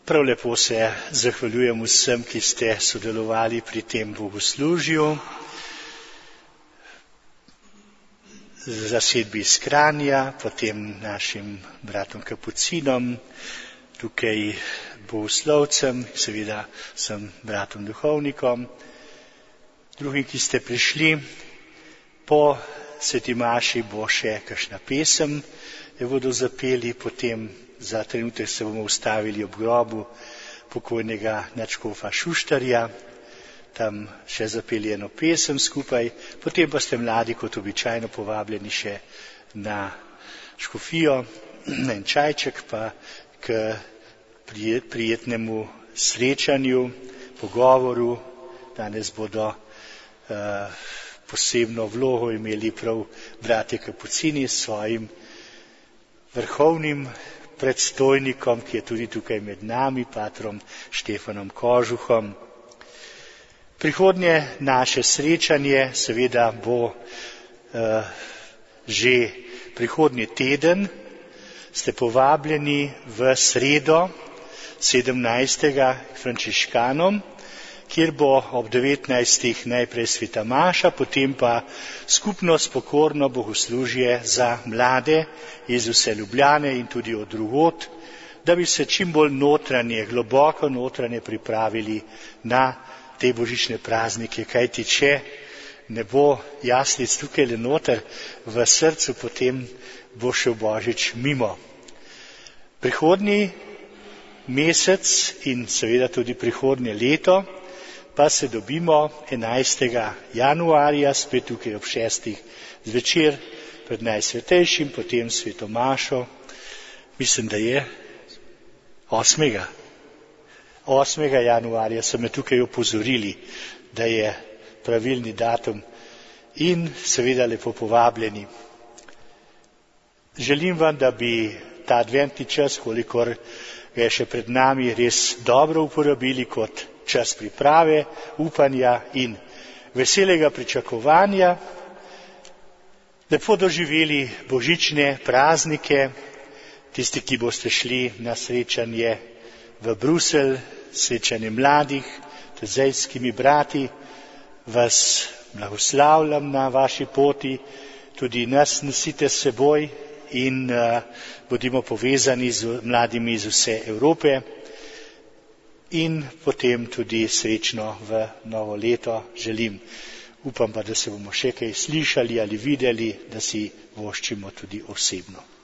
Prav lepo se zahvaljujem vsem, ki ste sodelovali pri tem bogoslužju. Zasedbi iz Kranja, potem našim bratom kapucinom, tukaj bogoslovcem, seveda sem bratom duhovnikom, drugim, ki ste prišli. Po sveti maši bo še kakšna pesem, jo bodo zapeli, potem za trenutek se bomo ustavili ob grobu pokojnega nadškofa Šuštarja, tam še zapeli eno pesem skupaj, potem pa ste mladi kot običajno povabljeni še na škofijo, na en čajček, pa k prijetnemu srečanju, pogovoru. Danes bodo posebno vlogo imeli prav bratje kapucini s svojim vrhovnim predstojnikom, ki je tudi tukaj med nami, patrom Štefanom Kožuhom. Prihodnje naše srečanje seveda bo že prihodnji teden. Ste povabljeni v sredo 17. k frančiškanom, kjer bo ob 19. najprej sveta maša, potem pa skupnost pokorno bogoslužje za mlade iz vse Ljubljane in tudi od drugod, da bi se čim bolj notranje, globoko notranje pripravili na te božične praznike, kajti če ne bo jaslic tukaj le noter v srcu, potem bo šel Božič mimo. Prihodnji mesec in seveda tudi prihodnje leto pa se dobimo 11. januarja, spet tukaj ob 6. zvečer pred Najsvetejšim, potem sveto mašo, mislim, da je 8. januarja, so me tukaj opozorili, da je pravilni datum in seveda lepo povabljeni. Želim vam, da bi ta adventni čas, kolikor ga je še pred nami, res dobro uporabili kot čas priprave, upanja in veselega pričakovanja, lepo doživeli božične praznike, tisti, ki boste šli na srečanje v Bruselj, srečanje mladih, tezejskimi brati, vas blagoslavljam na vaši poti, tudi nas nosite s seboj in bodimo povezani z mladimi iz vse Evrope in potem tudi srečno v novo leto želim. Upam pa, da se bomo še kaj slišali ali videli, da si voščimo tudi osebno.